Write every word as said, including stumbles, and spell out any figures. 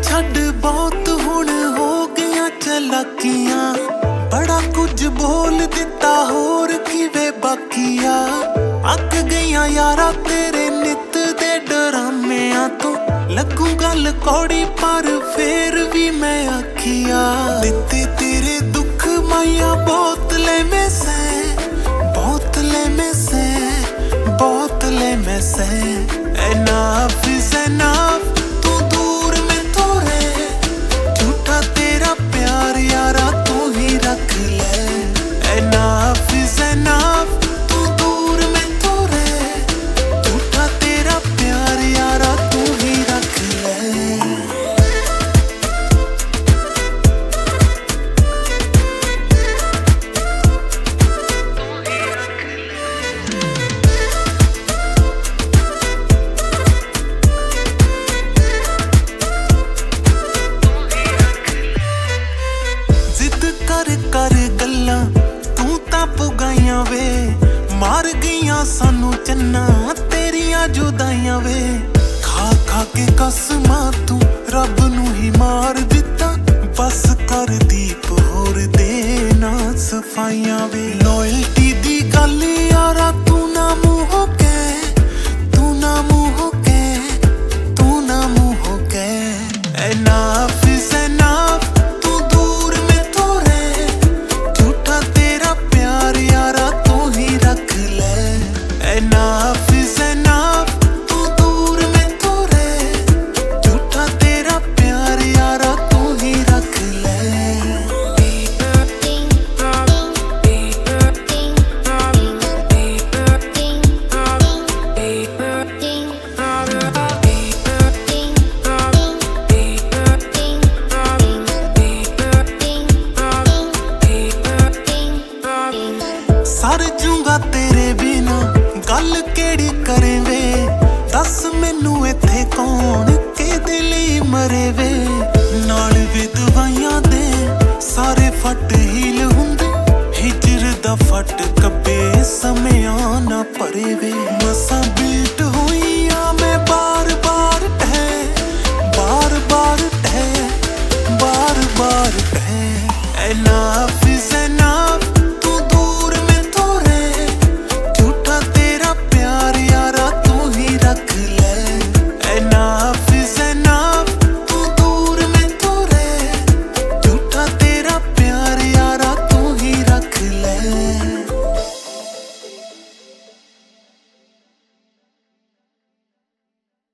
छड़ बहुत हुण हो गया चलाकियां, बड़ा कुछ बोल दिता होर किवे बाकिया। अक गईयां यारा तेरे नित दे डरामियां तो, लगू गल कौड़ी पर फेर भी मैं आखिया। दिते तेरे दुख माया बोतले में से, बोतले में से, बोतले में से। एनाफ इज एनाफ, तू दूर में तो रहे, झूठा तेरा प्यार यारा तू ही रख ले। एनाफ इज एनाफ, तू दूर में तो रहे, झूठा तेरा प्यार यारा तू ही रख ले। कर कर गल्लां तू तां पुगाइयां वे, मार गईयां सानू चन्ना तेरियां जुदाइयां वे। खा खा के कसमां तू रब नू ही मार दिता, बस कर दीप होर देना सफाइयां वे। लॉयल्टी दी गल यारा तू ना मूंह के, तू ना मूंह के, तू ना मूंह के। Enough is enough, enough is enough, तू दूर में तो रहे, झूठा तेरा प्यार यारा तू ही रख ले। सर जूंगा तेरे बिना गल केड़ी करे वे, दस मैनू इत्थे कौन केदे लई मरे वे। नाल विधवाइयां दे सारे फट हील हुंदे, हिजर दा फट कब्बे समियां ना भरे वे। मसां बीट